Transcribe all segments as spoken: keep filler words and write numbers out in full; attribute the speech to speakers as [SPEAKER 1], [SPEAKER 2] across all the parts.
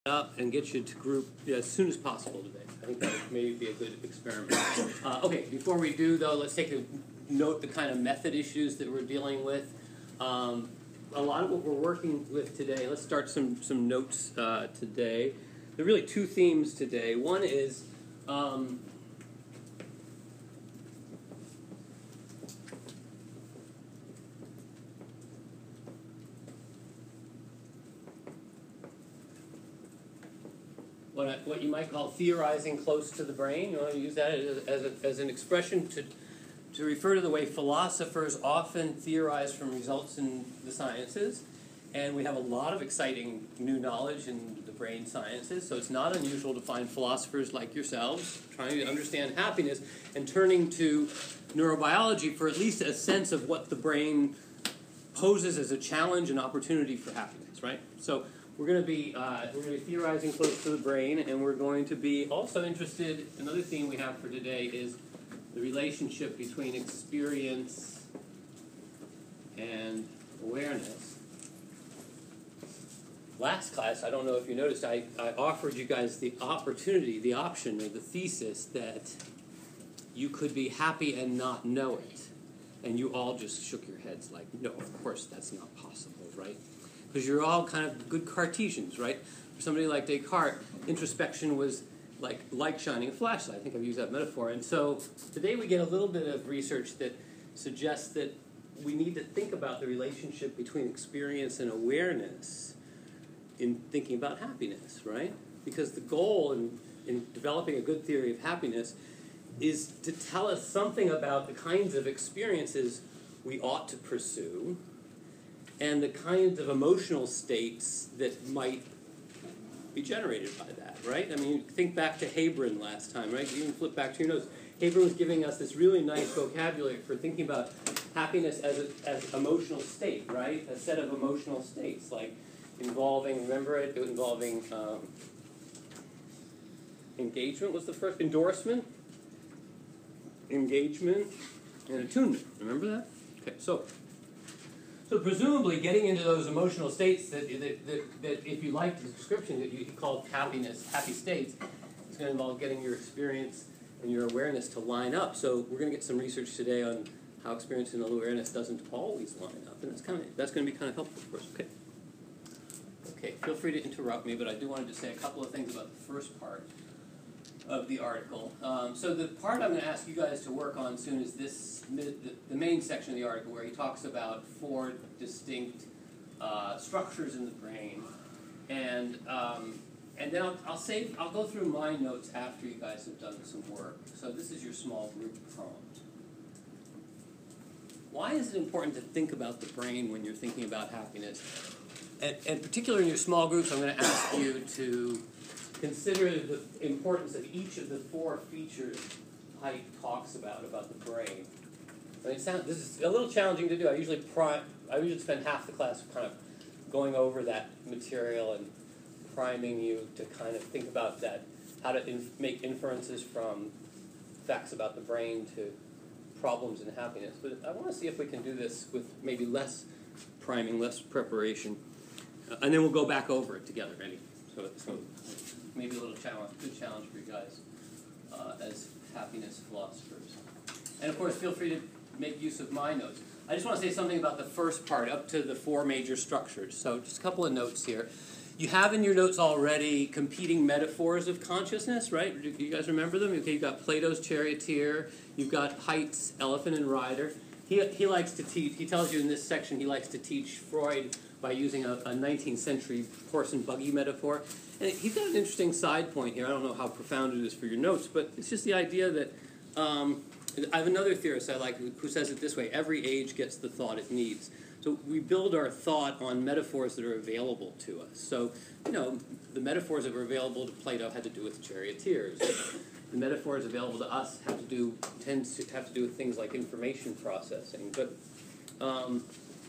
[SPEAKER 1] up and get you to group as soon as possible today. I think that would maybe be a good experiment. Uh, okay, before we do though, let's take a note the kind of method issues that we're dealing with. Um, a lot of what we're working with today, let's start some, some notes uh, today. There are really two themes today. One is um, What, I, what you might call theorizing close to the brain. You want to use that as, as, a, as an expression to, to refer to the way philosophers often theorize from results in the sciences. And we have a lot of exciting new knowledge in the brain sciences, so it's not unusual to find philosophers like yourselves trying to understand happiness and turning to neurobiology for at least a sense of what the brain poses as a challenge and opportunity for happiness, right? So we're going to be uh, we're going to be theorizing close to the brain, and we're going to be also interested. Another theme we have for today is the relationship between experience and awareness. Last class, I don't know if you noticed, I, I offered you guys the opportunity, the option, or the thesis that you could be happy and not know it. And you all just shook your heads like, no, of course that's not possible, right? Because you're all kind of good Cartesians, right? For somebody like Descartes, introspection was like light shining a flashlight. I think I've used that metaphor. And so today we get a little bit of research that suggests that we need to think about the relationship between experience and awareness in thinking about happiness, right? Because the goal in, in developing a good theory of happiness is to tell us something about the kinds of experiences we ought to pursue and the kinds of emotional states that might be generated by that, right? I mean, think back to Hebron last time, right? You can flip back to your notes. Hebron was giving us this really nice vocabulary for thinking about happiness as a, as emotional state, right? A set of emotional states, like involving, remember it, involving um, engagement was the first, endorsement, engagement, and attunement. Remember that? Okay, so So presumably getting into those emotional states that, that, that, that if you like the description that you called happiness, happy states, it's going to involve getting your experience and your awareness to line up. So we're going to get some research today on how experience and awareness doesn't always line up, and that's kind of that's going to be kind of helpful for us. Okay. Okay. Feel free to interrupt me, but I do want to just say a couple of things about the first part of the article. Um, so the part I'm going to ask you guys to work on soon is this, the, the main section of the article where he talks about four distinct uh, structures in the brain, and um, and then I'll, I'll save. I'll go through my notes after you guys have done some work. So this is your small group prompt. Why is it important to think about the brain when you're thinking about happiness? And, and particularly in your small groups, I'm going to ask you to consider the importance of each of the four features Haidt talks about, about the brain. I mean, it sounds, this is a little challenging to do. I usually prime, I usually spend half the class kind of going over that material and priming you to kind of think about that, how to inf- make inferences from facts about the brain to problems in happiness. But I want to see if we can do this with maybe less priming, less preparation. Uh, and then we'll go back over it together, ready? So, so maybe a little challenge, good challenge for you guys uh, as happiness philosophers. And of course, feel free to make use of my notes. I just want to say something about the first part, up to the four major structures. So just a couple of notes here. You have in your notes already competing metaphors of consciousness, right? Do you guys remember them? Okay, you've got Plato's charioteer, you've got Haidt's elephant and rider. He, he likes to teach, he tells you in this section, he likes to teach Freud by using a, a nineteenth century horse and buggy metaphor. And he's got an interesting side point here. I don't know how profound it is for your notes, but it's just the idea that um, I have another theorist I like who, who says it this way: every age gets the thought it needs. So we build our thought on metaphors that are available to us. So, you know, the metaphors that were available to Plato had to do with charioteers. The metaphors available to us have to do tend to have to do with things like information processing. But um,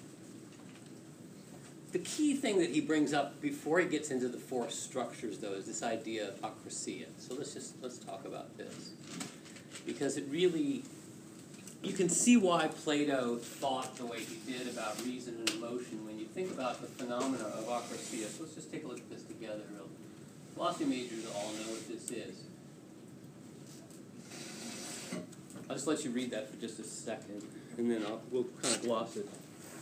[SPEAKER 1] the key thing that he brings up before he gets into the four structures, though, is this idea of acrasia. So let's just let's talk about this, because it really, you can see why Plato thought the way he did about reason and emotion when you think about the phenomena of acrasia. So let's just take a look at this together real philosophy majors all know what this is. I'll just let you read that for just a second, and then I'll, we'll kind of gloss it.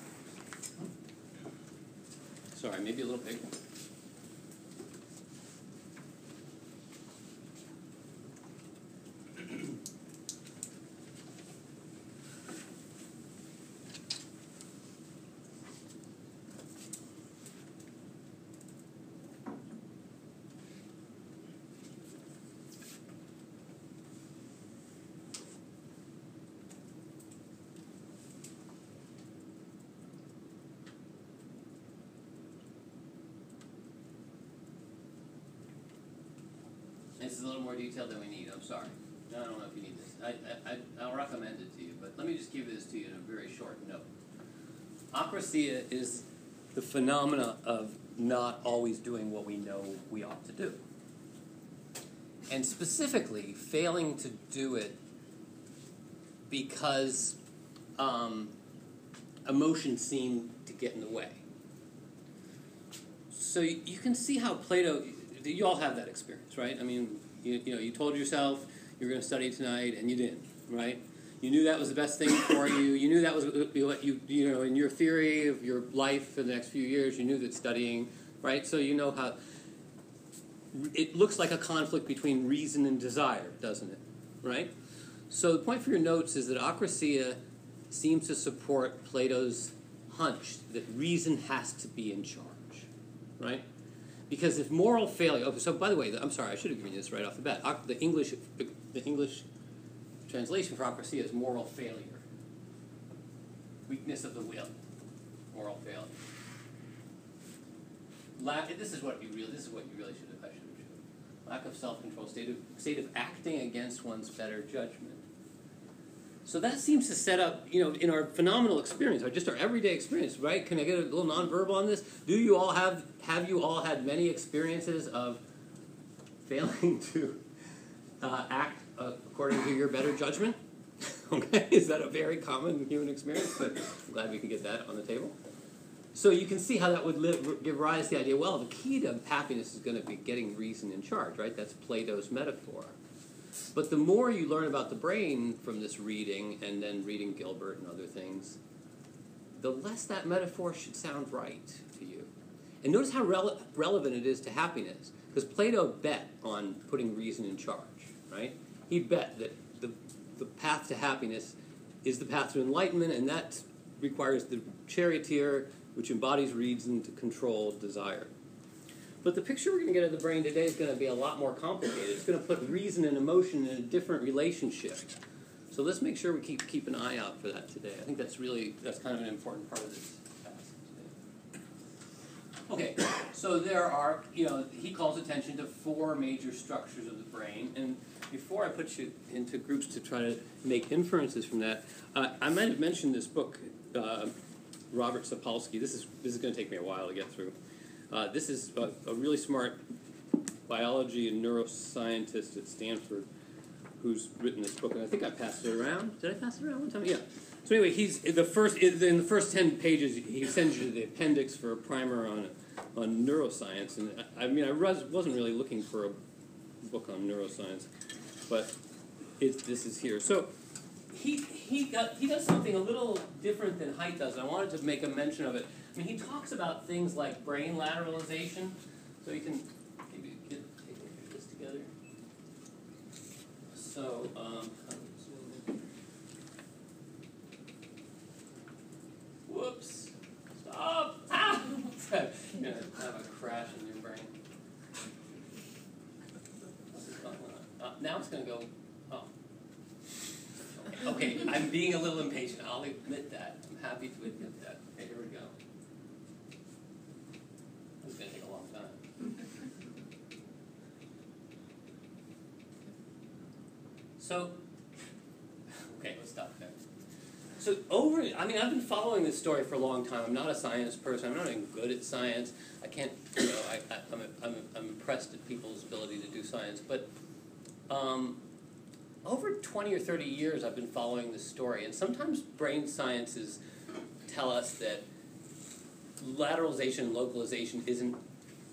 [SPEAKER 1] Sorry, maybe a little big. This is a little more detailed than we need. I'm sorry. I don't know if you need this. I, I, I'll recommend it to you, but let me just give this to you in a very short note. Acrasia is the phenomena of not always doing what we know we ought to do. And specifically, failing to do it because um, emotions seem to get in the way. So you, you can see how Plato... You all have that experience, right? I mean, you, you know, you told yourself you were going to study tonight, and you didn't, right? You knew that was the best thing for you. You knew that was what you, you know, in your theory of your life for the next few years, you knew that studying, right? So you know how it looks like a conflict between reason and desire, doesn't it? Right? So the point for your notes is that acrasia seems to support Plato's hunch that reason has to be in charge, right? Because if moral failure... Oh, so, by the way, I'm sorry, I should have given you this right off the bat. The English, the English translation for acrasia is moral failure. Weakness of the will. Moral failure. Lack... This is what you really... This is what you really should have... I should have shown. Lack of self-control, state of, state of acting against one's better judgment. So that seems to set up, you know, in our phenomenal experience, or just our everyday experience, right? Can I get a little nonverbal on this? Do you all have, have you all had many experiences of failing to uh, act uh, according to your better judgment? Okay, is that a very common human experience? But I'm glad we can get that on the table. So you can see how that would live, give rise to the idea, well, the key to happiness is going to be getting reason in charge, right? That's Plato's metaphor. But the more you learn about the brain from this reading, and then reading Gilbert and other things, the less that metaphor should sound right to you. And notice how rele- relevant it is to happiness. Because Plato bet on putting reason in charge, right? He bet that the, the path to happiness is the path to enlightenment, and that requires the charioteer, which embodies reason to control desire. But the picture we're going to get of the brain today is going to be a lot more complicated. It's going to put reason and emotion in a different relationship. So let's make sure we keep keep an eye out for that today. I think that's really, that's kind of an important part of this task today. Okay, so there are, you know, he calls attention to four major structures of the brain. And before I put you into groups to try to make inferences from that, uh, I might have mentioned this book, uh, Robert Sapolsky. This is, this is going to take me a while to get through. Uh, this is a, a really smart biology and neuroscientist at Stanford who's written this book, and I think I passed it around. Did I pass it around one time? Yeah. So anyway, he's the first in the first ten pages. He sends you the appendix for a primer on on neuroscience, and I, I mean, I was, wasn't really looking for a book on neuroscience, but it, this is here. So he he got, he does something a little different than Haidt does. I wanted to make a mention of it. I mean, he talks about things like brain lateralization. So you can maybe get, take a look at this together. So, um, whoops, stop! Ah! You're going to have a crash in your brain. Uh, now it's going to go, oh. Okay, I'm being a little impatient. I'll admit that. I'm happy to admit that. Okay, here we go. This is going to take a long time. So, okay, let's stop there. So over, I mean, I've been following this story for a long time. I'm not a science person. I'm not even good at science. I can't, you know, I, I, I'm, I'm, I'm impressed at people's ability to do science. But um, over twenty or thirty years, I've been following this story. And sometimes brain sciences tell us that lateralization and localization isn't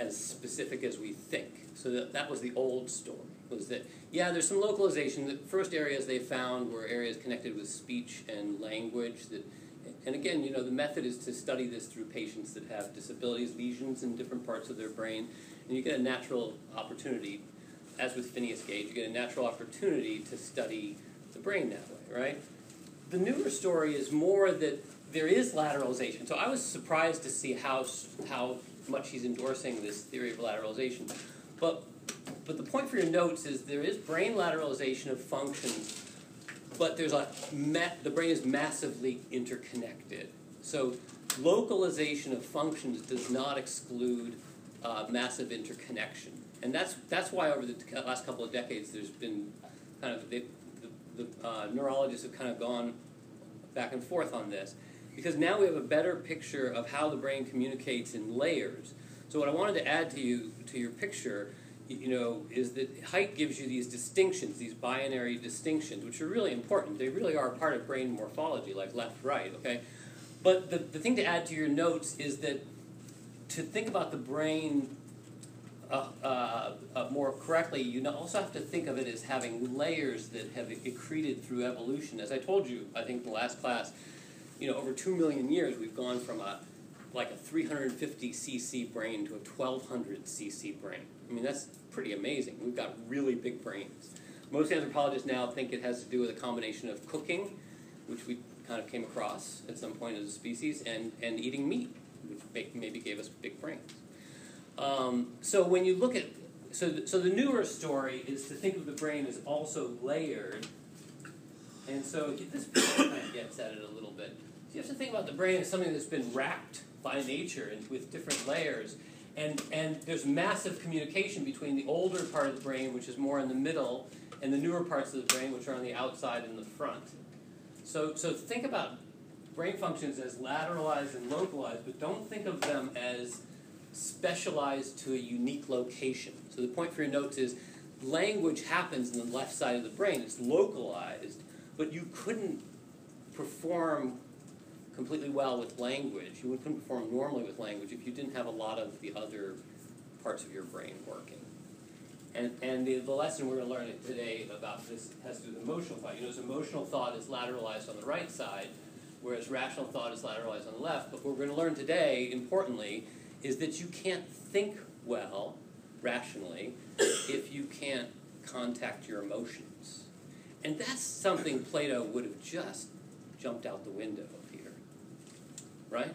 [SPEAKER 1] as specific as we think. So that, that was the old story, was that, yeah, there's some localization. The first areas they found were areas connected with speech and language. That, and again, you know, the method is to study this through patients that have disabilities, lesions in different parts of their brain, and you get a natural opportunity, as with Phineas Gage, you get a natural opportunity to study the brain that way, right? The newer story is more that there is lateralization. So I was surprised to see how how much he's endorsing this theory of lateralization. But but the point for your notes is there is brain lateralization of functions, but there's a ma- the brain is massively interconnected. So localization of functions does not exclude uh, massive interconnection, and that's that's why over the last couple of decades there's been kind of they, the, the uh, neurologists have kind of gone back and forth on this, because now we have a better picture of how the brain communicates in layers. So what I wanted to add to you to your picture, you know, is that height gives you these distinctions, these binary distinctions, which are really important. They really are a part of brain morphology, like left-right, okay? But the, the thing to add to your notes is that to think about the brain uh, uh, uh, more correctly, you also have to think of it as having layers that have accreted through evolution. As I told you, I think in the last class, you know, over two million years, we've gone from a like a three hundred fifty c c brain to a twelve hundred c c brain. I mean, that's pretty amazing. We've got really big brains. Most anthropologists now think it has to do with a combination of cooking, which we kind of came across at some point as a species, and, and eating meat, which make, maybe gave us big brains. Um, so when you look at, so the, so the newer story is to think of the brain as also layered, and so this kind of gets at it a little bit. So you have to think about the brain as something that's been wrapped by nature and with different layers, and and there's massive communication between the older part of the brain, which is more in the middle, and the newer parts of the brain, which are on the outside and the front. So so think about brain functions as lateralized and localized, but don't think of them as specialized to a unique location. So the point for your notes is language happens in the left side of the brain. It's localized, but you couldn't perform completely well with language. You couldn't perform normally with language if you didn't have a lot of the other parts of your brain working. And and the, the lesson we're going to learn today about this has to do with emotional thought. You know, so emotional thought is lateralized on the right side, whereas rational thought is lateralized on the left. But what we're going to learn today, importantly, is that you can't think well, rationally, if you can't contact your emotions. And that's something Plato would have just jumped out the window here, right?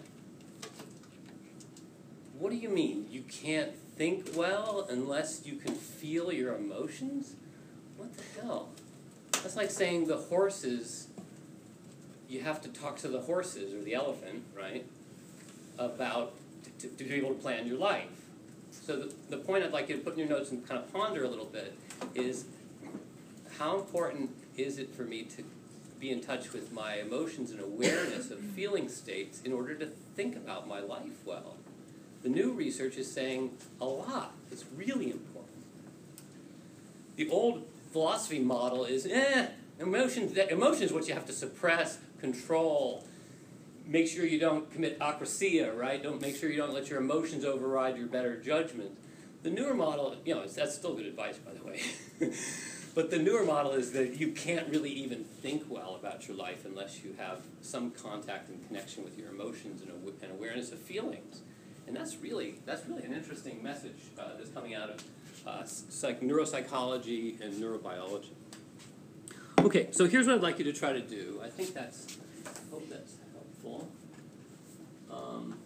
[SPEAKER 1] What do you mean? You can't think well unless you can feel your emotions? What the hell? That's like saying the horses, you have to talk to the horses, or the elephant, right, about to, to be able to plan your life. So the, the point I'd like you to put in your notes and kind of ponder a little bit is, how important is it for me to be in touch with my emotions and awareness of feeling states in order to think about my life well? The new research is saying a lot. It's really important. The old philosophy model is, eh, emotions, emotion is what you have to suppress, control, make sure you don't commit acrosia, right? Don't make sure you don't let your emotions override your better judgment. The newer model, you know, that's still good advice, by the way. But the newer model is that you can't really even think well about your life unless you have some contact and connection with your emotions and, aw- and awareness of feelings. And that's really that's really an interesting message uh, that's coming out of uh, psych- neuropsychology and neurobiology. Okay, so here's what I'd like you to try to do. I think that's, I hope that's helpful. Um,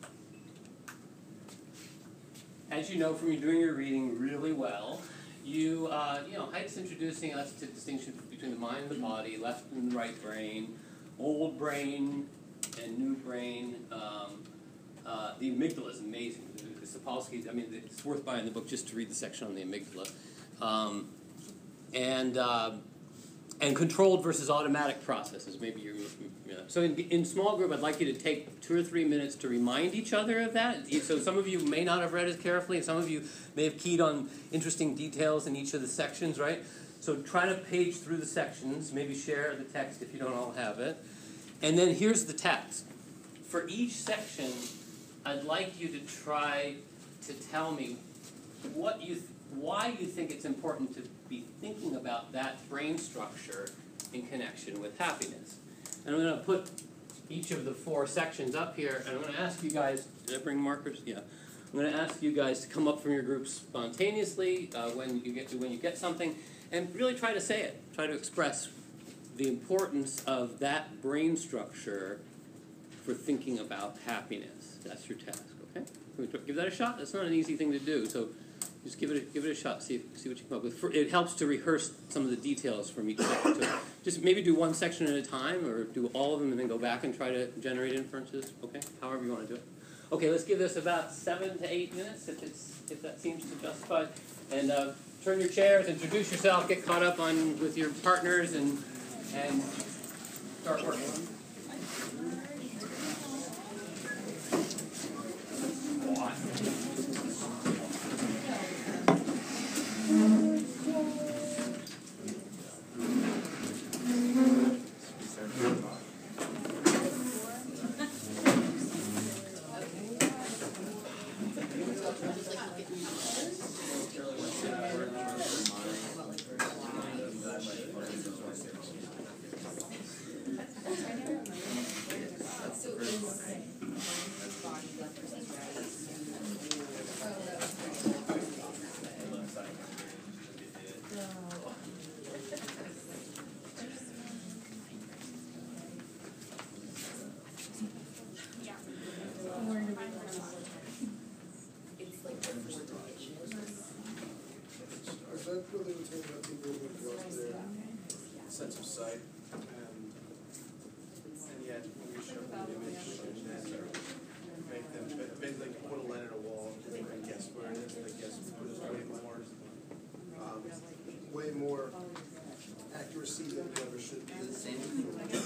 [SPEAKER 1] as you know from you doing your reading really well, you, uh, you know, Height's introducing us to distinction between the mind and the body, left and right brain, old brain and new brain. Um, uh, the amygdala is amazing. Sapolsky, I mean, it's worth buying the book just to read the section on the amygdala. Um, and uh, and controlled versus automatic processes. Maybe you're. You know. So in, in small group, I'd like you to take two or three minutes to remind each other of that. So some of you may not have read as carefully, and some of you may have keyed on interesting details in each of the sections, right? So try to page through the sections. Maybe share the text if you don't all have it. And then here's the task. For each section, I'd like you to try to tell me what you th why you think it's important to be thinking about that brain structure in connection with happiness. And I'm going to put each of the four sections up here, and I'm going to ask you guys, did I bring markers? Yeah. I'm going to ask you guys to come up from your groups spontaneously uh, when you get to, when you get something, and really try to say it. Try to express the importance of that brain structure for thinking about happiness. That's your task, okay? Give that a shot. That's not an easy thing to do, so just give it a, give it a shot. See see what you come up with. For, it helps to rehearse some of the details from each section. So just maybe do one section at a time, or do all of them and then go back and try to generate inferences. Okay, however you want to do it. Okay, let's give this about seven to eight minutes, if it's if that seems to justify. And uh, turn your chairs, introduce yourself, get caught up on with your partners, and and start working.
[SPEAKER 2] Sense of sight, and, and yet when you show them the image and then make them basically put a letter on a wall and guess where it is, and I guess there's way more, um, way more accuracy than you ever should be. The same thing.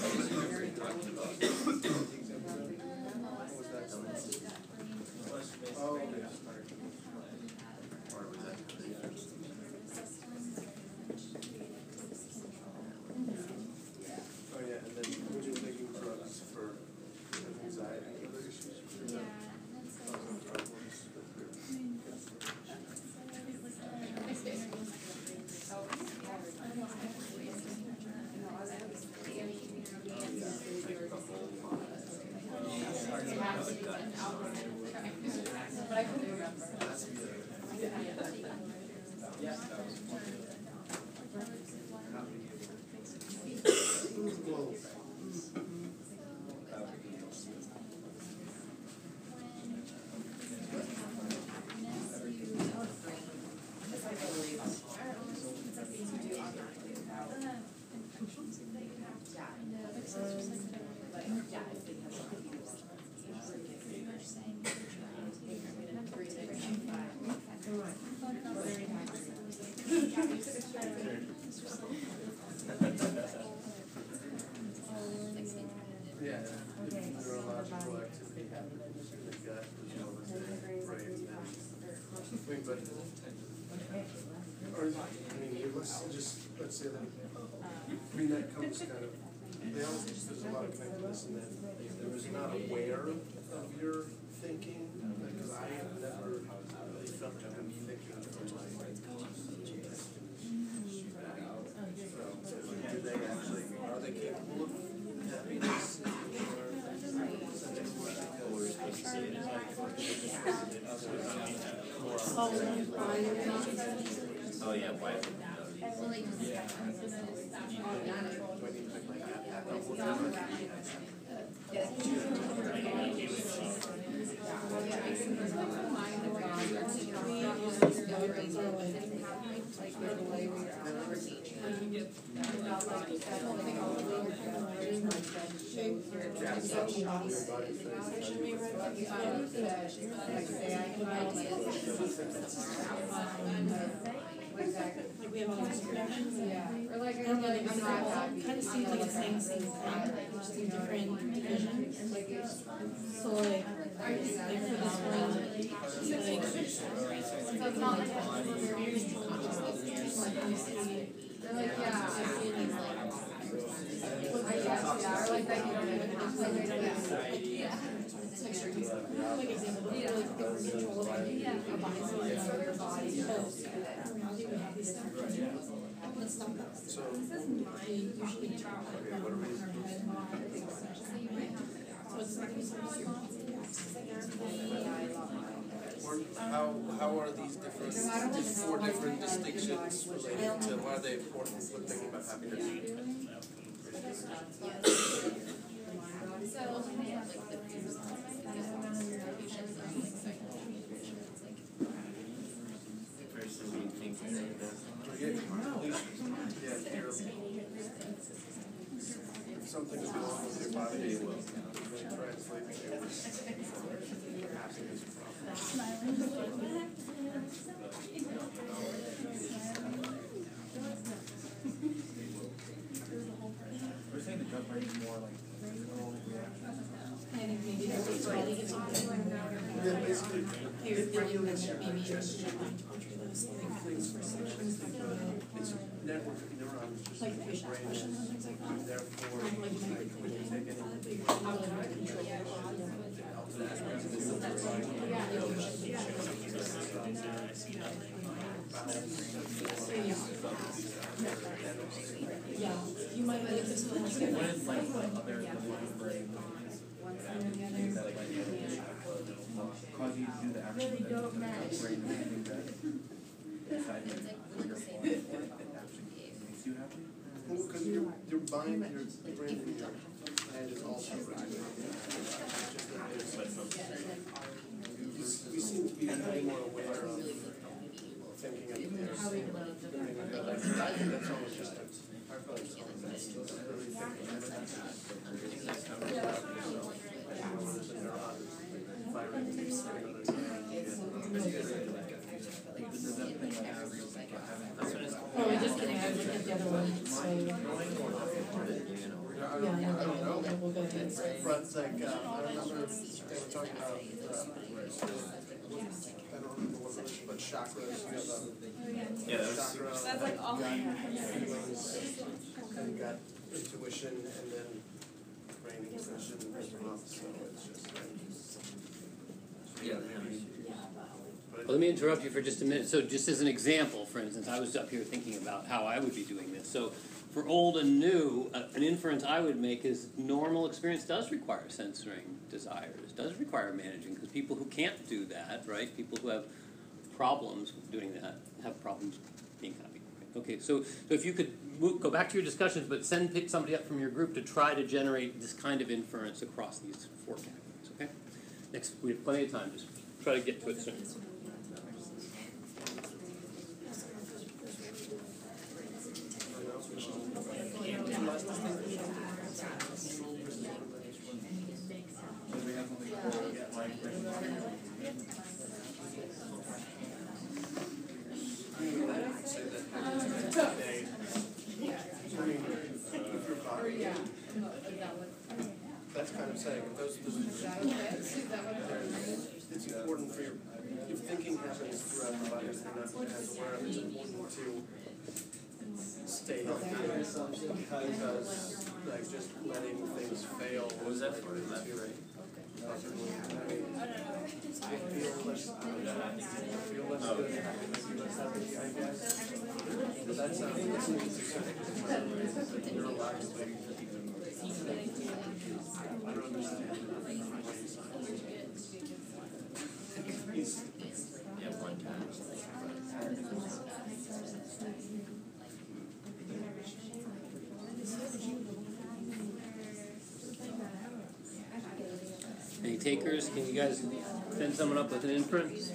[SPEAKER 2] Oh, okay.
[SPEAKER 3] But I couldn't remember. Yeah.
[SPEAKER 2] Yeah, neurological activity happens in the gut as well as the brain. I mean, but, or, I mean, let's just, let's say that, I mean, that comes kind of, they all, there's a lot of connectedness in that there is not aware of your thinking, because I have never really felt that I'm thinking for my, so, do they actually, are they capable of happiness?
[SPEAKER 4] Oh yeah, why?
[SPEAKER 3] Exactly. Like we have all these connections. Yeah. Or like I'm like I'm not happy. Kind of seems like the same same thing, just in different divisions. Like so like like for this one, like so it's not like experiencing consciousness. Like you see, they're like yeah, I see it as like I guess yeah, or like that you don't even have to like yeah. It's like like example, but really take control of a bias in their body, because reality we have these different let's stop that.
[SPEAKER 2] So,
[SPEAKER 3] We usually do that in our head. So it's not going to be
[SPEAKER 2] or how, how are these different, these four different distinctions related to why are they important when thinking about happiness? Something is wrong with your body will translate to happiness problem.
[SPEAKER 4] We're saying the gut brain is more like neural reaction.
[SPEAKER 3] I think maybe that's what's really gets on
[SPEAKER 2] Yeah, basically.
[SPEAKER 3] you're feeling that maybe you're just trying to control those perceptions.
[SPEAKER 2] It's network of neurons just
[SPEAKER 3] Like
[SPEAKER 2] in your
[SPEAKER 3] facial
[SPEAKER 2] brain,
[SPEAKER 3] expressions and things like that.
[SPEAKER 2] and therefore,
[SPEAKER 3] Like
[SPEAKER 2] when you take any
[SPEAKER 3] how to control your body. Yeah, you might be able to like
[SPEAKER 4] What is like the other the mind brain things that like cause you to do the action that the gut brain is doing that excitement for your form it actually makes you happy?
[SPEAKER 2] well, because your, your mind, your brain and your head is also regulated. Just that there's, we seem to be way more aware of thinking of this. I think that's almost just a, our focus on that's really thinking of it. Firing these three other
[SPEAKER 3] Oh, we're just kidding, I was looking at the other one, so.
[SPEAKER 2] I
[SPEAKER 3] Yeah,
[SPEAKER 2] don't,
[SPEAKER 3] yeah,
[SPEAKER 2] I don't know.
[SPEAKER 3] yeah, we'll go ahead.
[SPEAKER 2] But it's like, uh, I remember they were talking about, uh, I don't remember what it was, but chakras, you have a
[SPEAKER 4] Yeah, that was
[SPEAKER 2] chakra,
[SPEAKER 5] That's like all I
[SPEAKER 2] gut feelings, and gut intuition, and then brain intuition as well, so it's just like. Yeah.
[SPEAKER 1] Well, let me interrupt you for just a minute. So just as an example, for instance, I was up here thinking about how I would be doing this. So for old and new, uh, an inference I would make is normal experience does require censoring desires, does require managing, because people who can't do that, right, people who have problems with doing that, have problems being happy. Okay, so, so if you could move, go back to your discussions, but send pick somebody up from your group to try to generate this kind of inference across these four categories, okay? Next, we have plenty of time, just try to get to it soon.
[SPEAKER 2] That's kind of saying, those, those, it's important for your, if thinking happens throughout the body, if you're not as aware of it, it's important to stay healthy. Because, like, just letting things fail. What was that for? Left, right? I feel less, I feel less good, feel less happy, I guess. But that's not, that's not exactly neurologically. I don't understand.
[SPEAKER 4] Yeah, one time.
[SPEAKER 1] Any takers? Can you guys send someone up with an inference?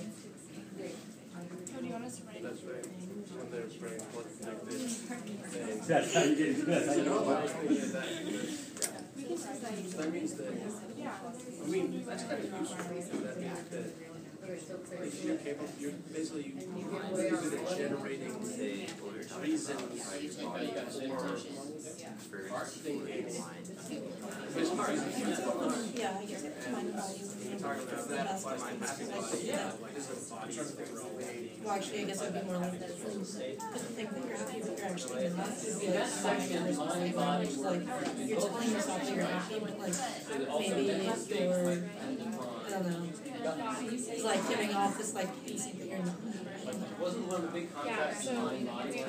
[SPEAKER 2] That's right. When their brain works like this.
[SPEAKER 6] That's how you get it. That's how you
[SPEAKER 2] No, I
[SPEAKER 6] know
[SPEAKER 2] was thinking of that. So that means that, I mean, that's kind of useful. That means that if you're capable, you're basically, you're good at generating reasons reasons
[SPEAKER 1] Oh, you got
[SPEAKER 2] for
[SPEAKER 1] art thinking.
[SPEAKER 2] there's reasons
[SPEAKER 3] Yeah, I guess it's mind and body.
[SPEAKER 2] talking about that, why my happy body,
[SPEAKER 3] Yeah.
[SPEAKER 2] like, is a body thing.
[SPEAKER 3] Well, actually, I guess it would be more like this. Because the thing that you're happy, but you're actually in love would be like
[SPEAKER 1] That section,
[SPEAKER 3] mind
[SPEAKER 1] mind,
[SPEAKER 3] body,
[SPEAKER 1] body,
[SPEAKER 3] which like you're telling yourself that you're happy, but like maybe you're, I don't know, it's like giving off this like feeling that you're not.
[SPEAKER 1] Wasn't one of the big contracts mind body?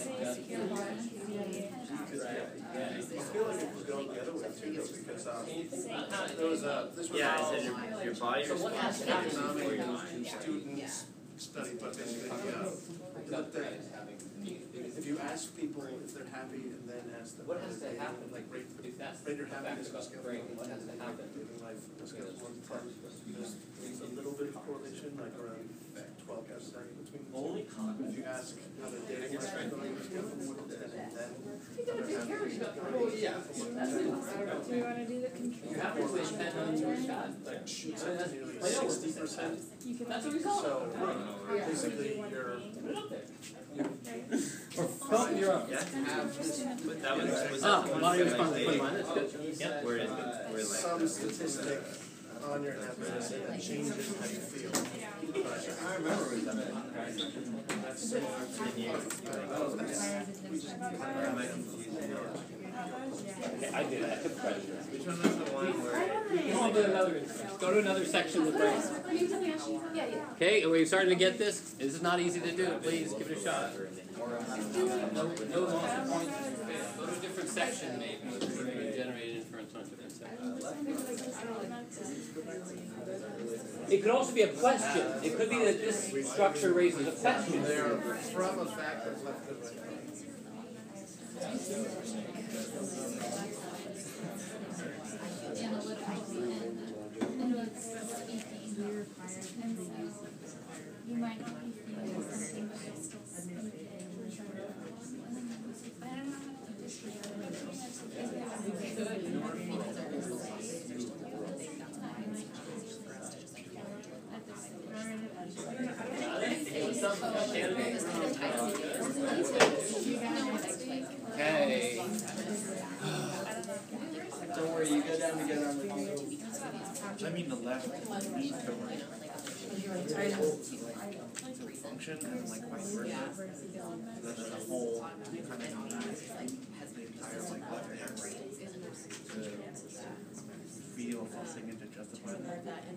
[SPEAKER 2] I feel like it was going the other way too, though, because, um, there was a, this was
[SPEAKER 5] Yeah, I
[SPEAKER 2] all
[SPEAKER 5] said your, your body
[SPEAKER 1] So what has to happen before
[SPEAKER 2] economic
[SPEAKER 1] your mind?
[SPEAKER 2] students study, but basically, uh,
[SPEAKER 1] That
[SPEAKER 2] that
[SPEAKER 1] is having.
[SPEAKER 2] if you ask people if they're happy and then ask them.
[SPEAKER 1] What has to happen?
[SPEAKER 2] Like, rate,
[SPEAKER 1] If that's
[SPEAKER 2] rate your
[SPEAKER 1] the fact
[SPEAKER 2] happiness on a
[SPEAKER 1] about
[SPEAKER 2] scale
[SPEAKER 1] the brain,
[SPEAKER 2] from
[SPEAKER 1] what has to happen?
[SPEAKER 2] living life on a scale of one to ten. There's a little bit of correlation, like around twelve percent between the two.
[SPEAKER 1] Only
[SPEAKER 2] If you ask how their dating life is going on a scale from one to ten, and then.
[SPEAKER 1] Oh, yeah.
[SPEAKER 7] Do you wanna do the control?
[SPEAKER 1] You have to depend on your shot.
[SPEAKER 2] Like, shoots
[SPEAKER 1] I mean,
[SPEAKER 2] up
[SPEAKER 1] that's
[SPEAKER 2] to nearly
[SPEAKER 1] way over
[SPEAKER 2] sixty percent.
[SPEAKER 7] You can
[SPEAKER 1] That's what we call it.
[SPEAKER 2] So, basically, you're,
[SPEAKER 1] Put it up there. Or phone, you're up.
[SPEAKER 5] Yeah.
[SPEAKER 2] have this,
[SPEAKER 5] But that was, was
[SPEAKER 1] Ah,
[SPEAKER 5] that the one
[SPEAKER 1] body
[SPEAKER 5] where
[SPEAKER 1] response,
[SPEAKER 5] like
[SPEAKER 1] put
[SPEAKER 5] they,
[SPEAKER 1] mine, that's good.
[SPEAKER 5] yep, where it, where like.
[SPEAKER 2] some statistic on your happiness that changes how you feel. But
[SPEAKER 5] I remember it was that.
[SPEAKER 2] that's similar to, oh, that's, we just.
[SPEAKER 5] Am I confused now?
[SPEAKER 1] Okay, I did that, I took credit.
[SPEAKER 5] Which one was the one where?
[SPEAKER 1] Go to another, go to another section of the brain.
[SPEAKER 7] Yeah, yeah.
[SPEAKER 1] Okay, are we starting to get this? This is not easy to do, please give it a shot. No, no loss of points if you fail. Go to a different section maybe, maybe generate inference on a different section. It could also be a question. It could be that this structure raises a question.
[SPEAKER 2] They're from a fact of left and right.
[SPEAKER 7] You might not be feeling the same, but it's still speaking.
[SPEAKER 1] Okay.
[SPEAKER 5] Don't worry, you go down together on the I mean the left need to like function and like vice versa. So that there's a whole kind of the entire like left and right to feel something and to justify that.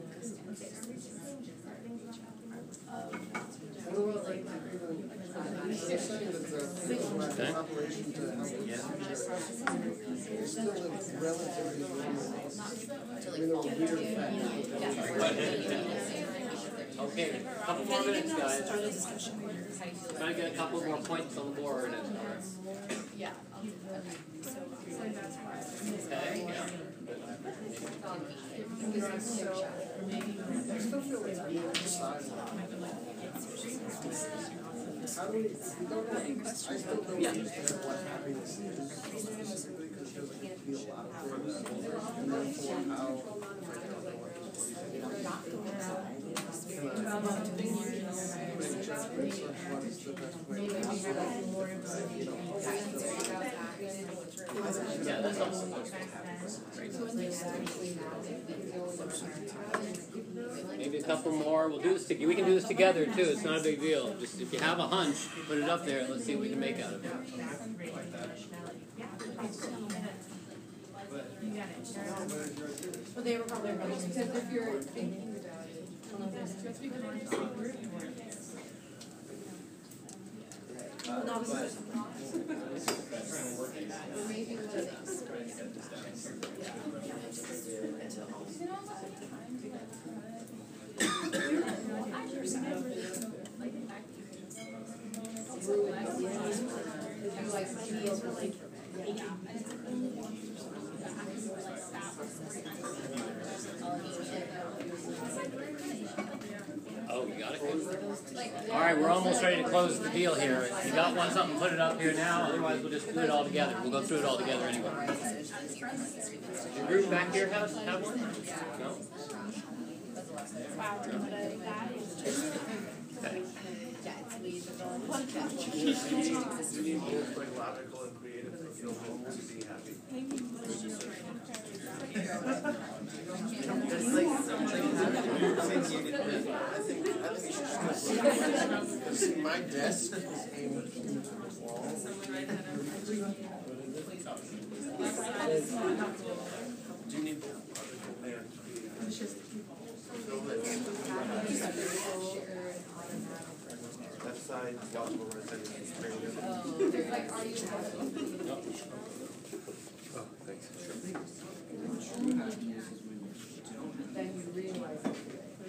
[SPEAKER 2] Operation to help still relatively normal.
[SPEAKER 1] Okay, a couple more minutes, guys. Trying to get a couple more points on the board.
[SPEAKER 7] Yeah.
[SPEAKER 1] Okay, yeah.
[SPEAKER 2] I still feel like we don't decide. How do we, we don't know, I still don't understand what happiness is, specifically because it doesn't feel a lot of things. And therefore how, what is the best way to
[SPEAKER 1] Yeah, that's also maybe a couple more. We'll do this together. We can do this together too. It's not a big deal. Just if you have a hunch, put it up there and let's see what we can make out of it.
[SPEAKER 3] But they were probably brothers and sisters. If you're thinking about it, I don't know if there's just because they're in the same group. No, this is
[SPEAKER 1] Oh, you got it? All right, we're almost ready to close the deal here. If you got one something, put it up here now. Otherwise, we'll just do it all together. We'll go through it all together anyway. Does your group back here have, have one? No? Okay.
[SPEAKER 2] You need both like logical and creative to feel hope to be happy. It's like, I think, I think you should just go because my desk is aimed into the wall. Do you need both logical and creative? That side, logical, right side is creative. Oh, thanks.
[SPEAKER 8] Then you realize it.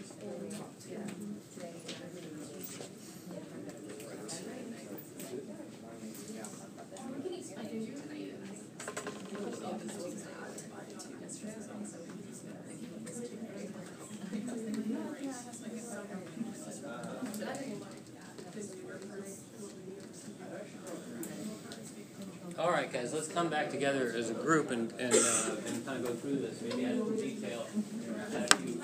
[SPEAKER 1] All right, guys, let's come back together as a group and and, uh, and kind of go through this. Maybe add some detail. Add a few.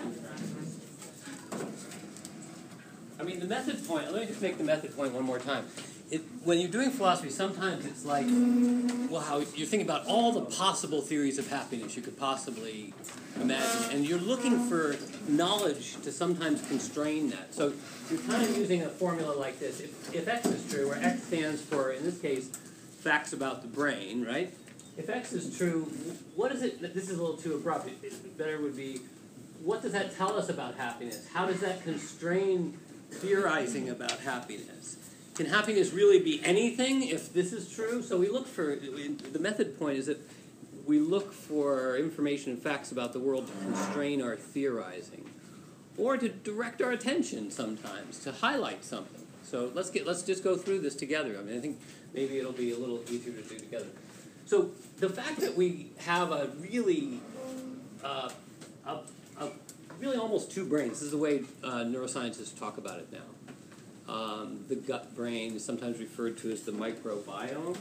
[SPEAKER 1] I mean, the method point. Let me just make the method point one more time. It, when you're doing philosophy, sometimes it's like, wow, you're thinking about all the possible theories of happiness you could possibly imagine, and you're looking for knowledge to sometimes constrain that. So you're kind of using a formula like this. If, if X is true, where X stands for, in this case, facts about the brain, right? If X is true, what is it, this is a little too abrupt, it, it better would be, what does that tell us about happiness? How does that constrain theorizing about happiness? Can happiness really be anything if this is true? So we look for, the method point is that we look for information and facts about the world to constrain our theorizing, or to direct our attention sometimes, to highlight something. So let's get, let's just go through this together. I mean, I think maybe it'll be a little easier to do together. So the fact that we have a really, uh, a, a really almost two brains, this is the way uh, neuroscientists talk about it now. Um, the gut brain is sometimes referred to as the microbiome.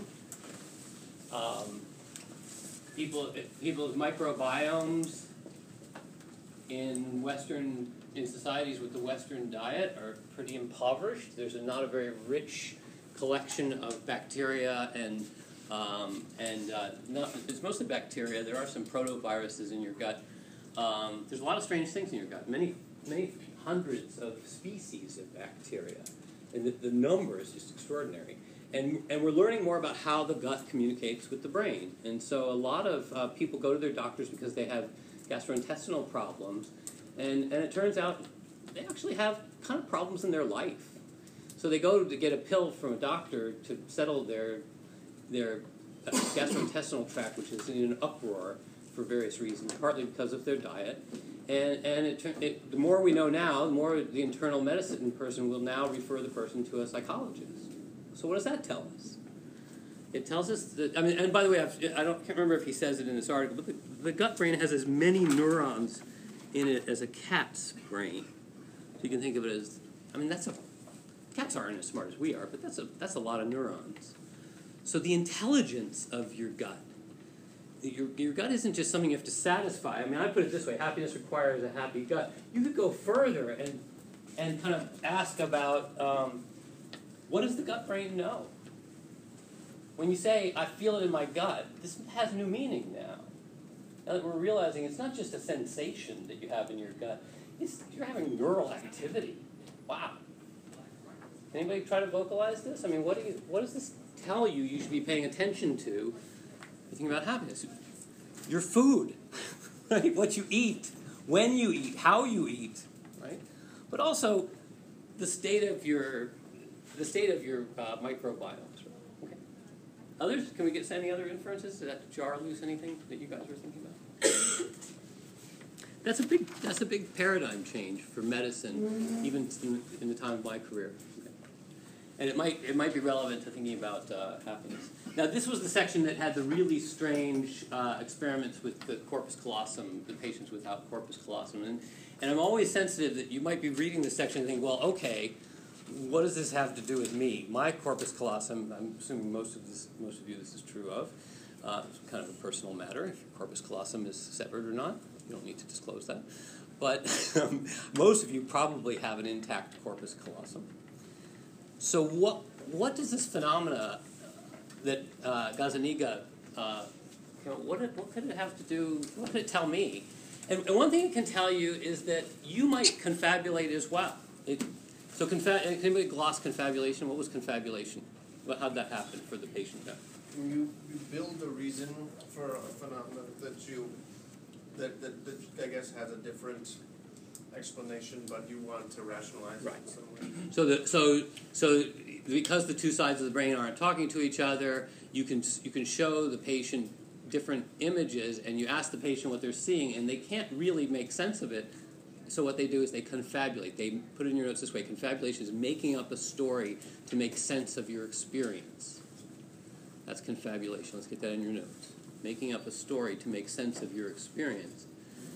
[SPEAKER 1] Um, people, people with microbiomes in Western, in societies with the Western diet are pretty impoverished. There's a, not a very rich collection of bacteria and um, and uh, not, it's mostly bacteria. There are some protoviruses in your gut. Um, there's a lot of strange things in your gut. Many many hundreds of species of bacteria, and the, the number is just extraordinary. And and we're learning more about how the gut communicates with the brain. And so a lot of uh, people go to their doctors because they have gastrointestinal problems, and and it turns out they actually have kind of problems in their life. So they go to get a pill from a doctor to settle their their gastrointestinal tract, which is in an uproar for various reasons, partly because of their diet. And and it, it, the more we know now, the more the internal medicine person will now refer the person to a psychologist. So what does that tell us? It tells us that, I mean, and by the way, I've, I don't can't remember if he says it in this article, but the, the gut brain has as many neurons in it as a cat's brain. So you can think of it as, I mean, that's a, cats aren't as smart as we are, but that's a that's a lot of neurons. So the intelligence of your gut, Your, your gut isn't just something you have to satisfy. I mean, I put it this way, happiness requires a happy gut. You could go further and and kind of ask about, um, what does the gut brain know? When you say, I feel it in my gut, this has new meaning now. Now that we're realizing it's not just a sensation that you have in your gut, it's, you're having neural activity. Wow. Anybody try to vocalize this? I mean, what do you, what does this tell you you should be paying attention to? Thinking about happiness. Your food, right? What you eat, when you eat, how you eat, right? But also the state of your, the state of your uh, microbiomes. Okay. Others? Can we get any other inferences? Did that jar loose anything that you guys were thinking about? That's a big. That's a big paradigm change for medicine, even in, in the time of my career. Okay. And it might it might be relevant to thinking about uh, happiness. Now, this was the section that had the really strange uh, experiments with the corpus callosum, the patients without corpus callosum. And, and I'm always sensitive that you might be reading this section and think, well, okay, what does this have to do with me? My corpus callosum, I'm assuming most of this, most of you this is true of. Uh, it's kind of a personal matter, if your corpus callosum is severed or not. You don't need to disclose that. but um, most of you probably have an intact corpus callosum. So what what does this phenomena that uh, Gazzaniga, uh, you know, what it, what could it have to do? What could it tell me? And, and one thing it can tell you is that you might confabulate as well. It, so confa- can anybody gloss confabulation? What was confabulation? How did that happen for the patient?
[SPEAKER 2] You you build a reason for a phenomenon that you that, that, that I guess has a different explanation, but you want to rationalize
[SPEAKER 1] Right.
[SPEAKER 2] it in some way.
[SPEAKER 1] So the so so because the two sides of the brain aren't talking to each other, you can you can show the patient different images, and you ask the patient what they're seeing, and they can't really make sense of it. So what they do is they confabulate. They put it in your notes this way: confabulation is making up a story to make sense of your experience. That's confabulation. Let's get that in your notes. Making up a story to make sense of your experience.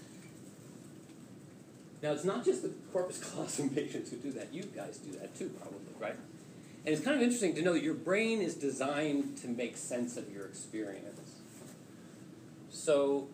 [SPEAKER 1] Now, it's not just the corpus callosum patients who do that. You guys do that too, probably, right? And it's kind of interesting to know that your brain is designed to make sense of your experience. So,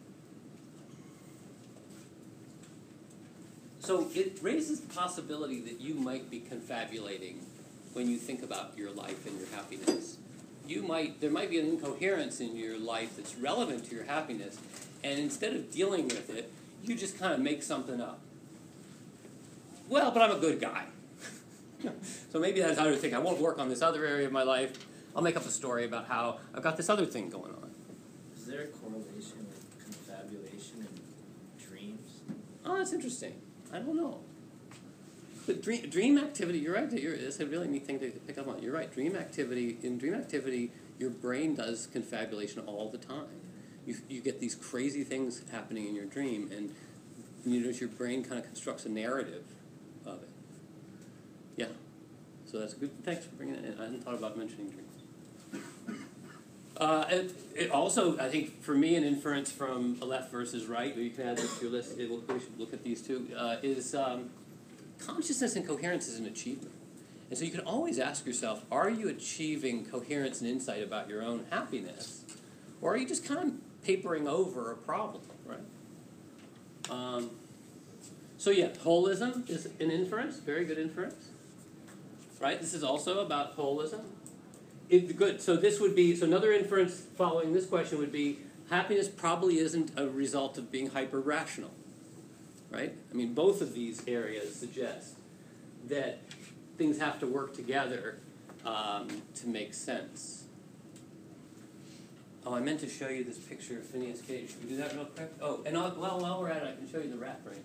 [SPEAKER 1] so it raises the possibility that you might be confabulating when you think about your life and your happiness. You might, there might be an incoherence in your life that's relevant to your happiness, and instead of dealing with it, you just kind of make something up. Well, but I'm a good guy. So maybe that's how to think. I won't work on this other area of my life. I'll make up a story about how I've got this other thing going on.
[SPEAKER 9] Is there a correlation with confabulation and dreams?
[SPEAKER 1] Oh, that's interesting. I don't know. But dream, dream activity, you're right. You're, it's a really neat thing to pick up on. You're right. Dream activity, in dream activity, your brain does confabulation all the time. You, you get these crazy things happening in your dream, and you notice your brain kind of constructs a narrative of it. Yeah. So that's a good. Thanks for bringing that in. I hadn't thought about mentioning dreams. Uh, it, it also, I think, for me, an inference from a left versus right, you can add this to your list, it will, we should look at these two, uh, is um, consciousness and coherence is an achievement. And so you can always ask yourself, are you achieving coherence and insight about your own happiness? Or are you just kind of papering over a problem, right? Um, so yeah, holism is an inference, very good inference. Right? This is also about holism. It, good. So this would be, so another inference following this question would be, happiness probably isn't a result of being hyper-rational. Right? I mean, both of these areas suggest that things have to work together um, to make sense. Oh, I meant to show you this picture of Phineas Gage. Should we do that real quick? Oh, and I'll, well, while we're at it, I can show you the rat brain.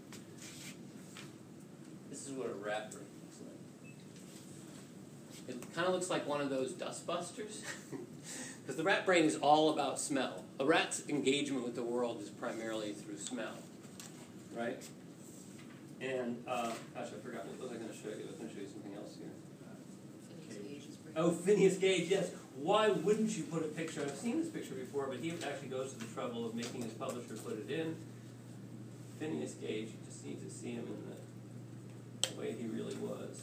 [SPEAKER 1] This is what a rat brain looks like. It kind of looks like one of those dust busters. Because the rat brain is all about smell. A rat's engagement with the world is primarily through smell. Right? And, uh, gosh, I forgot. What was I going to show you? I was going to show you something else here. Oh, Phineas Gage, yes. Why wouldn't you put a picture? I've seen this picture before, but he actually goes to the trouble of making his publisher put it in. Phineas Gage, you just need to see him in the way he really was.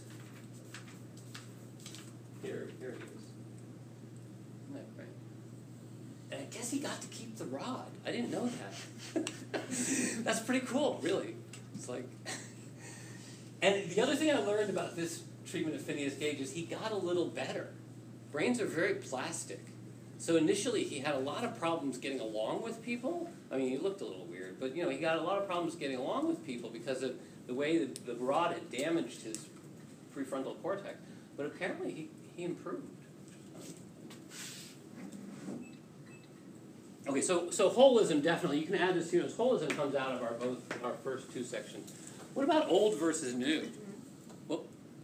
[SPEAKER 1] Here, here he is. Isn't that great? And I guess he got to keep the rod. I didn't know that. That's pretty cool, really. It's like... And the other thing I learned about this treatment of Phineas Gage is he got a little better. Brains are very plastic. So initially he had a lot of problems getting along with people. I mean, he looked a little weird, but you know, he got a lot of problems getting along with people because of the way that the rod had damaged his prefrontal cortex. But apparently he, he improved. Okay, so so holism definitely, you can add this, you know, holism comes out of our both our first two sections. What about old versus new? Well,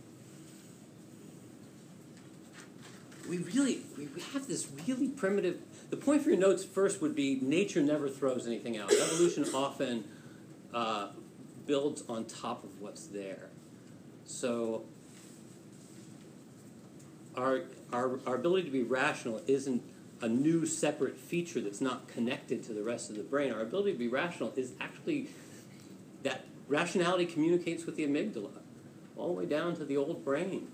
[SPEAKER 1] we really, we have this really primitive, the point for your notes first would be nature never throws anything out. Evolution often uh, builds on top of what's there. So our, our, our ability to be rational isn't a new separate feature that's not connected to the rest of the brain. Our ability to be rational is actually that rationality communicates with the amygdala, all the way down to the old brain.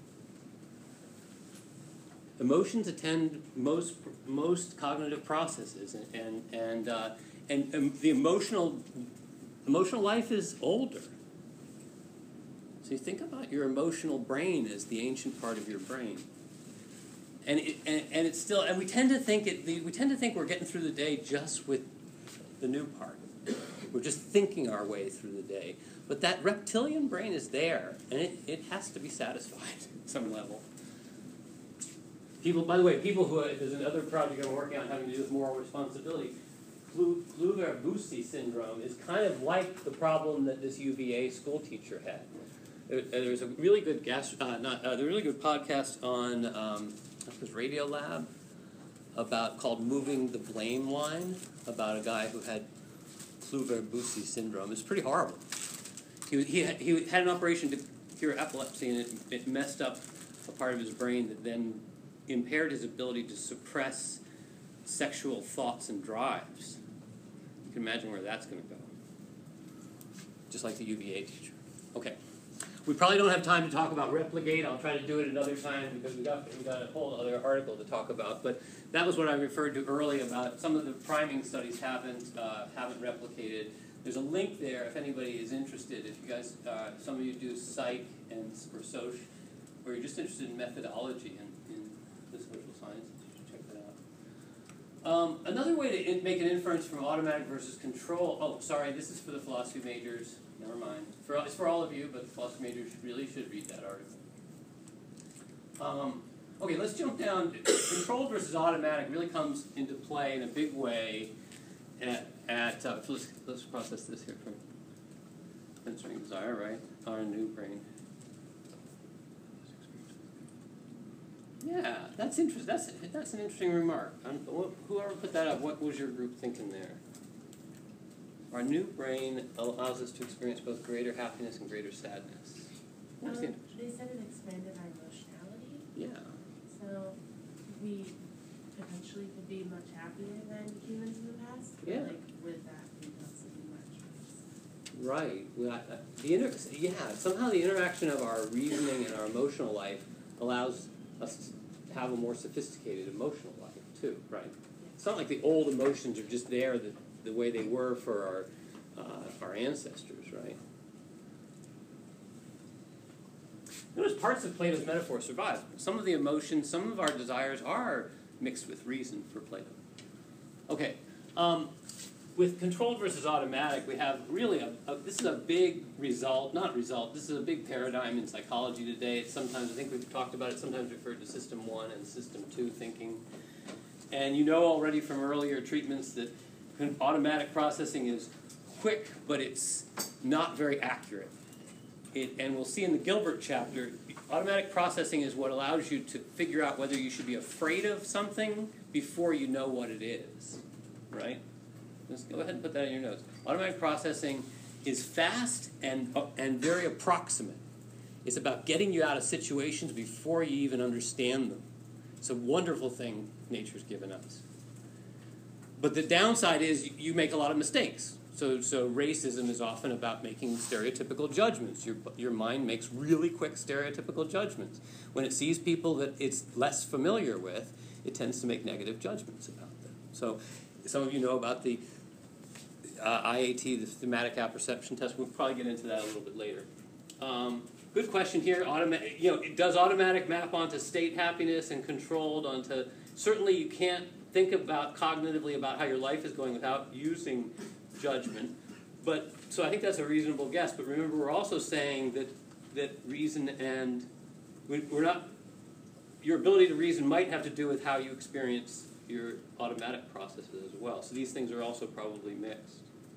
[SPEAKER 1] Emotions attend most most cognitive processes, and and and, uh, and um, the emotional emotional life is older. So you think about your emotional brain as the ancient part of your brain. And, it, and, and it's still, and we tend to think it, we tend to think we're getting through the day just with the new part. We're just thinking our way through the day. But that reptilian brain is there, and it, it has to be satisfied at some level. People, by the way, people who, are, there's another project I'm working on having to do with moral responsibility. Kluver-Bucy syndrome is kind of like the problem that this U V A school teacher had. There, there's a really good gas, uh, not, uh, there's a really good podcast on um, I think it was Radiolab about called "Moving the Blame Line" about a guy who had Kluver-Bucy syndrome. It's pretty horrible. He he had, he had an operation to cure epilepsy, and it, it messed up a part of his brain that then impaired his ability to suppress sexual thoughts and drives. You can imagine where that's going to go. Just like the U V A teacher. Okay. We probably don't have time to talk about Repligate. I'll try to do it another time because we got we got a whole other article to talk about. But that was what I referred to earlier about some of the priming studies haven't uh, haven't replicated. There's a link there if anybody is interested. If you guys, uh, some of you do psych and or soc, or you're just interested in methodology and in the social sciences, you should check that out. Um, another way to in, make an inference from automatic versus control. Oh, sorry, this is for the philosophy majors. Never mind. For, it's for all of you, but the philosophy majors really should read that article. Um, okay, let's jump down. Controlled versus automatic really comes into play in a big way at, at uh, let's, let's process this here for concerning desire, right? Our new brain. Yeah, that's interesting. That's, that's an interesting remark. Um, whoever put that up, what was your group thinking there? Our new brain allows us to experience both greater happiness and greater sadness.
[SPEAKER 10] Um, they said it expanded our emotionality.
[SPEAKER 1] Yeah.
[SPEAKER 10] So we potentially could be much happier than humans in the past. But
[SPEAKER 1] Yeah.
[SPEAKER 10] like with that, we could also be much worse.
[SPEAKER 1] Right. Well, uh, the inter- yeah. Somehow the interaction of our reasoning and our emotional life allows us to have a more sophisticated emotional life too. Right.
[SPEAKER 10] Yeah.
[SPEAKER 1] It's not like the old emotions are just there the, the way they were for our uh, our ancestors. Right. Notice parts of Plato's metaphor survive. Some of the emotions, some of our desires are mixed with reason for Plato. Okay. Um, with controlled versus automatic, we have really a, a, this is a big result, not result, this is a big paradigm in psychology today. It's sometimes, I think we've talked about it, sometimes referred to system one and system two thinking. And you know already from earlier treatments that automatic processing is quick, but it's not very accurate. It, and we'll see in the Gilbert chapter, automatic processing is what allows you to figure out whether you should be afraid of something before you know what it is, right? Let's go ahead and put that in your notes. Automatic processing is fast and, uh, and very approximate. It's about getting you out of situations before you even understand them. It's a wonderful thing nature's given us. But the downside is you make a lot of mistakes. So, so racism is often about making stereotypical judgments. Your, your mind makes really quick stereotypical judgments. When it sees people that it's less familiar with, it tends to make negative judgments about them. So some of you know about the uh, I A T, the thematic apperception test. We'll probably get into that a little bit later. Um, good question here. Automa- you know, does automatic map onto state happiness and controlled onto... Certainly you can't think about cognitively about how your life is going without using judgment, but so I think that's a reasonable guess. But remember, we're also saying that that reason and we, we're not. Your ability to reason might have to do with how you experience your automatic processes as well. So these things are also probably mixed.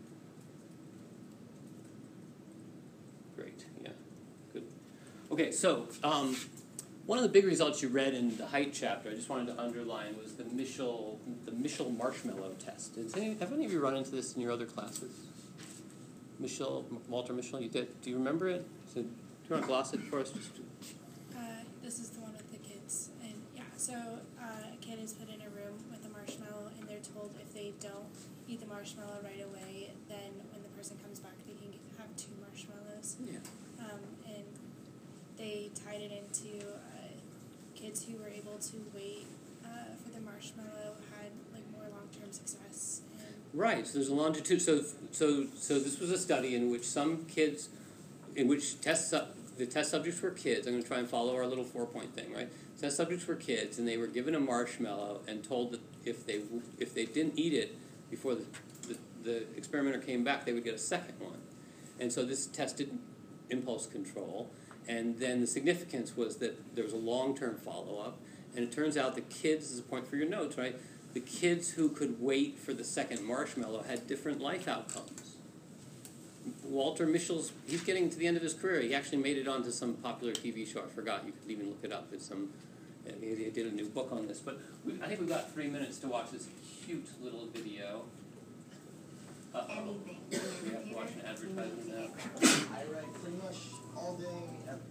[SPEAKER 1] Great, yeah, good. Okay, so um, one of the big results you read in the height chapter, I just wanted to underline, was the Mischel, the Mischel marshmallow test. Has any, have any of you run into this in your other classes? Mischel, Walter Mischel, you did. Do you remember it? So, do you want to gloss it for us? Just to...
[SPEAKER 3] Uh, this is the one with the kids, and yeah. So uh, a kid is put in a room with a marshmallow, and they're told if they don't eat the marshmallow right away, then when the person comes back, they can get, have two marshmallows.
[SPEAKER 1] Yeah.
[SPEAKER 3] Um, and they tied it into uh, kids who were able to wait uh, for the marshmallow had like more long-term success in
[SPEAKER 1] Right. So there's a longitude. So so so this was a study in which some kids, in which test su- the test subjects were kids. I'm going to try and follow our little four point thing, right? Test subjects were kids, and they were given a marshmallow and told that if they if they didn't eat it before the the, the experimenter came back, they would get a second one. And so this tested impulse control. And then the significance was that there was a long-term follow-up. And it turns out the kids, this is a point for your notes, right? The kids who could wait for the second marshmallow had different life outcomes. Walter Mischel's, he's getting to the end of his career. He actually made it onto some popular T V show. I forgot. You could even look it up. It's some, he he did a new book on this. But we, I think we've got three minutes to watch this cute little video. Uh-oh.
[SPEAKER 11] Anything.
[SPEAKER 1] We have to watch an advertisement now.
[SPEAKER 11] I write pretty much all day.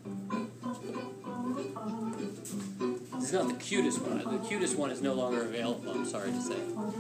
[SPEAKER 1] This is not the cutest one. The cutest one is no longer available, I'm sorry to say.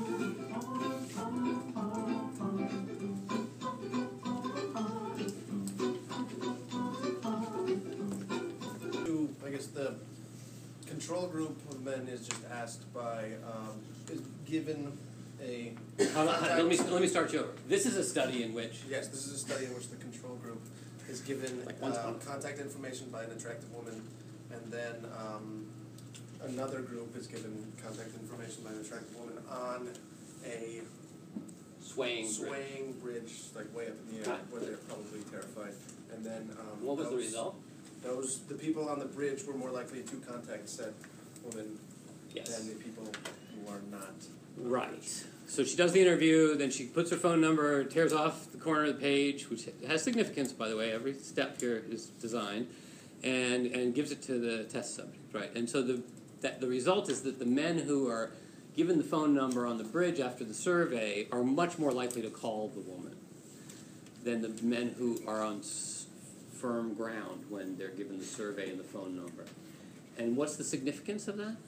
[SPEAKER 2] I guess the control group of men is just asked by, um, is given a...
[SPEAKER 1] How about, let, me, let me start you over. This is a study in which...
[SPEAKER 2] Yes, this is a study in which the control group is given
[SPEAKER 1] Like
[SPEAKER 2] um, contact information by an attractive woman, and then um, another group is given contact information by an attractive woman on a
[SPEAKER 1] swaying,
[SPEAKER 2] swaying bridge. bridge, like way up in the air, where they're probably terrified. And then um,
[SPEAKER 1] what was
[SPEAKER 2] those,
[SPEAKER 1] the result?
[SPEAKER 2] Those the people on the bridge were more likely to contact said woman
[SPEAKER 1] yes.
[SPEAKER 2] than the people who are not.
[SPEAKER 1] Right. So she does the interview, then she puts her phone number, tears off the corner of the page, which has significance, by the way. Every step here is designed, and and gives it to the test subject, right? And so the that the result is that the men who are given the phone number on the bridge after the survey are much more likely to call the woman than the men who are on s- firm ground when they're given the survey and the phone number. And what's the significance of that?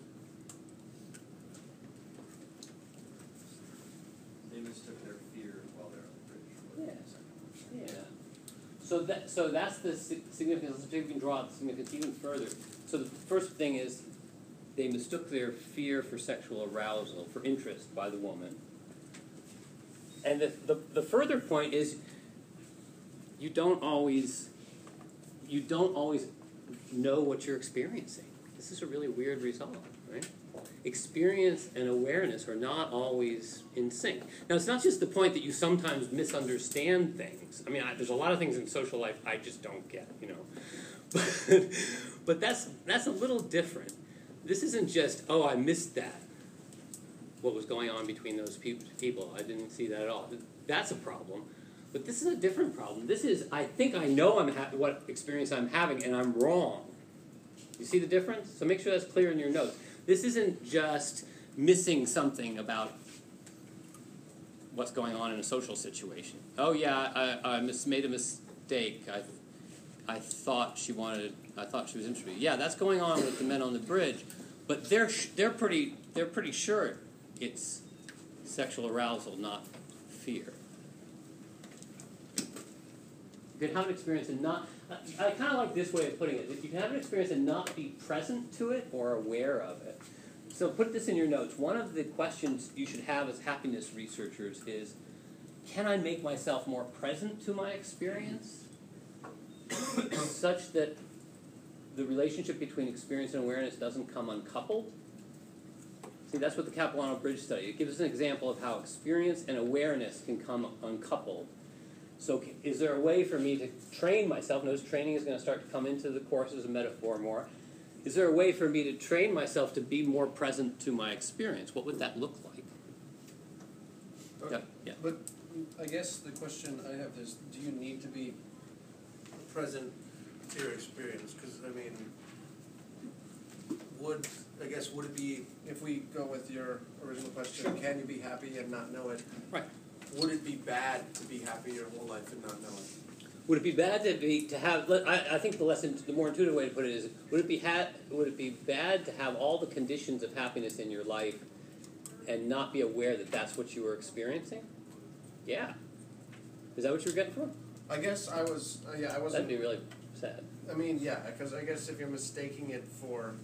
[SPEAKER 1] Yeah. So that so that's the significance. Let's see if we can draw the significance even further. So the first thing is they mistook their fear for sexual arousal, for interest by the woman. And the the, the further point is you don't always you don't always know what you're experiencing. This is a really weird result, right? Experience and awareness are not always in sync. Now, it's not just the point that you sometimes misunderstand things. I mean, I, there's a lot of things in social life I just don't get, you know. But, but that's that's a little different. This isn't just, oh, I missed that, what was going on between those pe- people. I didn't see that at all. That's a problem. But this is a different problem. This is, I think I know I'm ha- what experience I'm having, and I'm wrong. You see the difference? So make sure that's clear in your notes. This isn't just missing something about what's going on in a social situation. Oh yeah, I, I mis- made a mistake. I, I thought she wanted. I thought she was interested. Yeah, that's going on with the men on the bridge, but they're sh- they're pretty they're pretty sure it's sexual arousal, not fear. You can have an experience and not. I, I kind of like this way of putting it. If you can have an experience and not be present to it or aware of it. So put this in your notes. One of the questions you should have as happiness researchers is, can I make myself more present to my experience such that the relationship between experience and awareness doesn't come uncoupled? See, that's what the Capilano Bridge study. It gives us an example of how experience and awareness can come uncoupled. So is there a way for me to train myself? Notice training is going to start to come into the course as a metaphor more. Is there a way for me to train myself to be more present to my experience? What would that look like?
[SPEAKER 2] Okay.
[SPEAKER 1] Yeah. yeah.
[SPEAKER 2] But I guess the question I have is, do you need to be present to your experience? Because, I mean, would, I guess, would it be, if we go with your original question, sure. Can you be happy and not know it?
[SPEAKER 1] Right.
[SPEAKER 2] Would it be bad to be happy your whole life and not know it?
[SPEAKER 1] Would it be bad to be to have? I, I think the lesson, the more intuitive way to put it is: Would it be ha- Would it be bad to have all the conditions of happiness in your life and not be aware that that's what you were experiencing? Yeah. Is that what you were getting for?
[SPEAKER 2] I guess I was. Uh, yeah, I wasn't.
[SPEAKER 1] That'd be really sad.
[SPEAKER 2] I mean, yeah, because I guess if you're mistaking it for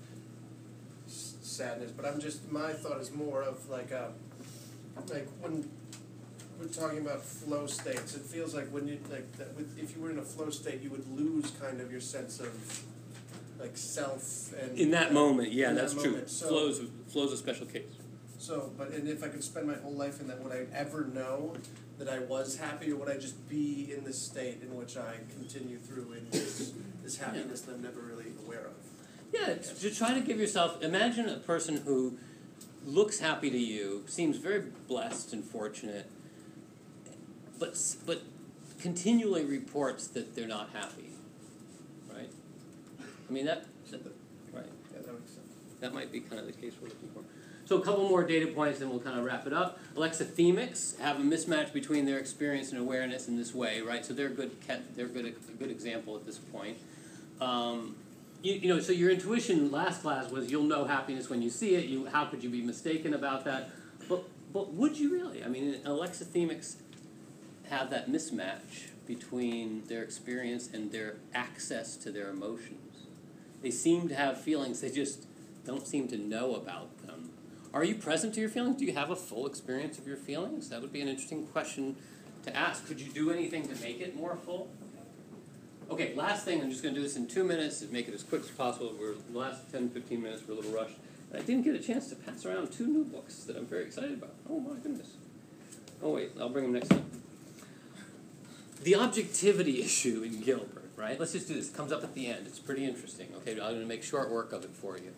[SPEAKER 2] s- sadness, but I'm just my thought is more of like a like when we're talking about flow states. It feels like when you like that with, if you were in a flow state, you would lose kind of your sense of like self and
[SPEAKER 1] in that
[SPEAKER 2] uh,
[SPEAKER 1] moment. Yeah,
[SPEAKER 2] in
[SPEAKER 1] that's
[SPEAKER 2] that
[SPEAKER 1] true.
[SPEAKER 2] moment. So,
[SPEAKER 1] Flow's flow's a special case.
[SPEAKER 2] So, but and if I could spend my whole life in that, would I ever know that I was happy, or would I just be in this state in which I continue through in this, this happiness that I'm never really aware of?
[SPEAKER 1] Yeah, to try to give yourself, imagine a person who looks happy to you, seems very blessed and fortunate, but but continually reports that they're not happy, right? I mean, that, that right.
[SPEAKER 2] Yeah, that makes sense.
[SPEAKER 1] That might be kind of the case we're looking for. So a couple more data points, and we'll kind of wrap it up. Alexithemics have a mismatch between their experience and awareness in this way, right? So they're a good, they're a good, a good example at this point. Um, you, you know, so your intuition last class was you'll know happiness when you see it. You, how could you be mistaken about that? But, but would you really? I mean, alexithemics have that mismatch between their experience and their access to their emotions. They seem to have feelings, they just don't seem to know about them. Are you present to your feelings? Do you have a full experience of your feelings? That would be an interesting question to ask. Could you do anything to make it more full? Okay, last thing, I'm just going to do this in two minutes and make it as quick as possible. We're the last ten, fifteen minutes, we're a little rushed. And I didn't get a chance to pass around two new books that I'm very excited about. Oh my goodness. Oh wait, I'll bring them next time. The objectivity issue in Gilbert, right? Let's just do this. It comes up at the end. It's pretty interesting. Okay, I'm going to make short work of it for you.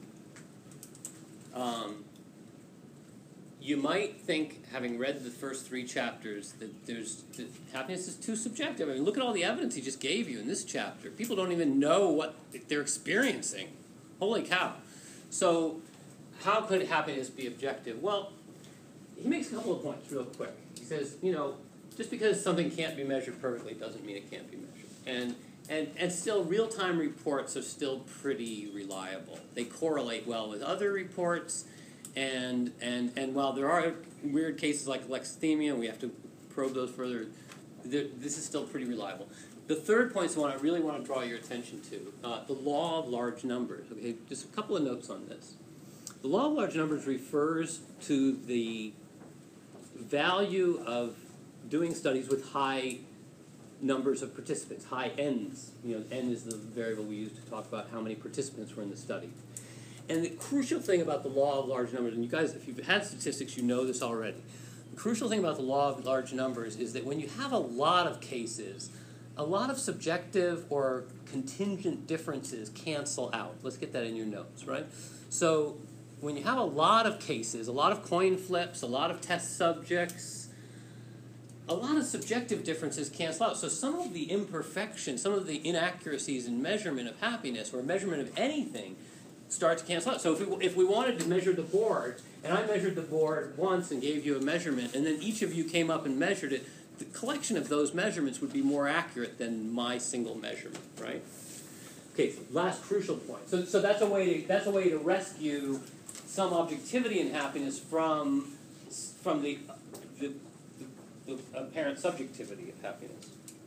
[SPEAKER 1] Um, you might think, having read the first three chapters, that there's that happiness is too subjective. I mean, look at all the evidence he just gave you in this chapter. People don't even know what they're experiencing. Holy cow. So, how could happiness be objective? Well, he makes a couple of points real quick. He says, you know, just because something can't be measured perfectly doesn't mean it can't be measured. And and and still, real-time reports are still pretty reliable. They correlate well with other reports. And and and while there are weird cases like alexithymia, we have to probe those further, this is still pretty reliable. The third point is the one I really want to draw your attention to, uh, the law of large numbers. Okay, just a couple of notes on this. The law of large numbers refers to the value of doing studies with high numbers of participants, high n's. You know, n is the variable we use to talk about how many participants were in the study. And the crucial thing about the law of large numbers, and you guys, if you've had statistics, you know this already. The crucial thing about the law of large numbers is that when you have a lot of cases, a lot of subjective or contingent differences cancel out. Let's get that in your notes, right? So when you have a lot of cases, a lot of coin flips, a lot of test subjects, a lot of subjective differences cancel out. So some of the imperfections, some of the inaccuracies in measurement of happiness or measurement of anything start to cancel out. So if we, if we wanted to measure the board, and I measured the board once and gave you a measurement, and then each of you came up and measured it, the collection of those measurements would be more accurate than my single measurement, right? Okay, last crucial point. So, so that's a way to that's a way to rescue some objectivity in happiness from from the the, the, the apparent subjectivity of happiness.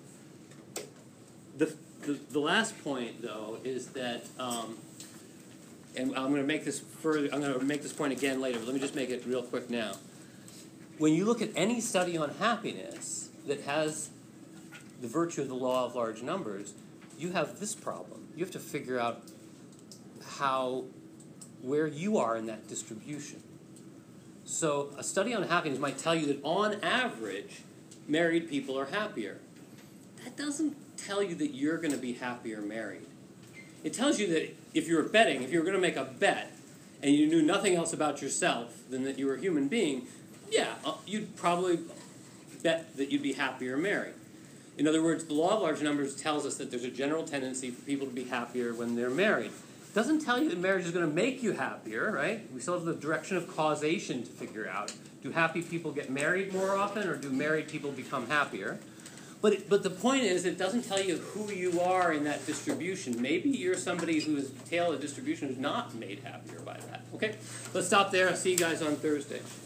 [SPEAKER 1] The, the the last point, though, is that. Um, And I'm going to make this further. I'm going to make this point again later, but let me just make it real quick now. When you look at any study on happiness that has the virtue of the law of large numbers, you have this problem. You have to figure out how, where you are in that distribution. So a study on happiness might tell you that on average, married people are happier. That doesn't tell you that you're going to be happier married. It tells you that if you were betting, if you were going to make a bet, and you knew nothing else about yourself than that you were a human being, yeah, you'd probably bet that you'd be happier married. In other words, the law of large numbers tells us that there's a general tendency for people to be happier when they're married. It doesn't tell you that marriage is going to make you happier, right? We still have the direction of causation to figure out. Do happy people get married more often, or do married people become happier? But it, but the point is, it doesn't tell you who you are in that distribution. Maybe you're somebody whose tail of distribution is not made happier by that. Okay? Let's stop there. I'll see you guys on Thursday.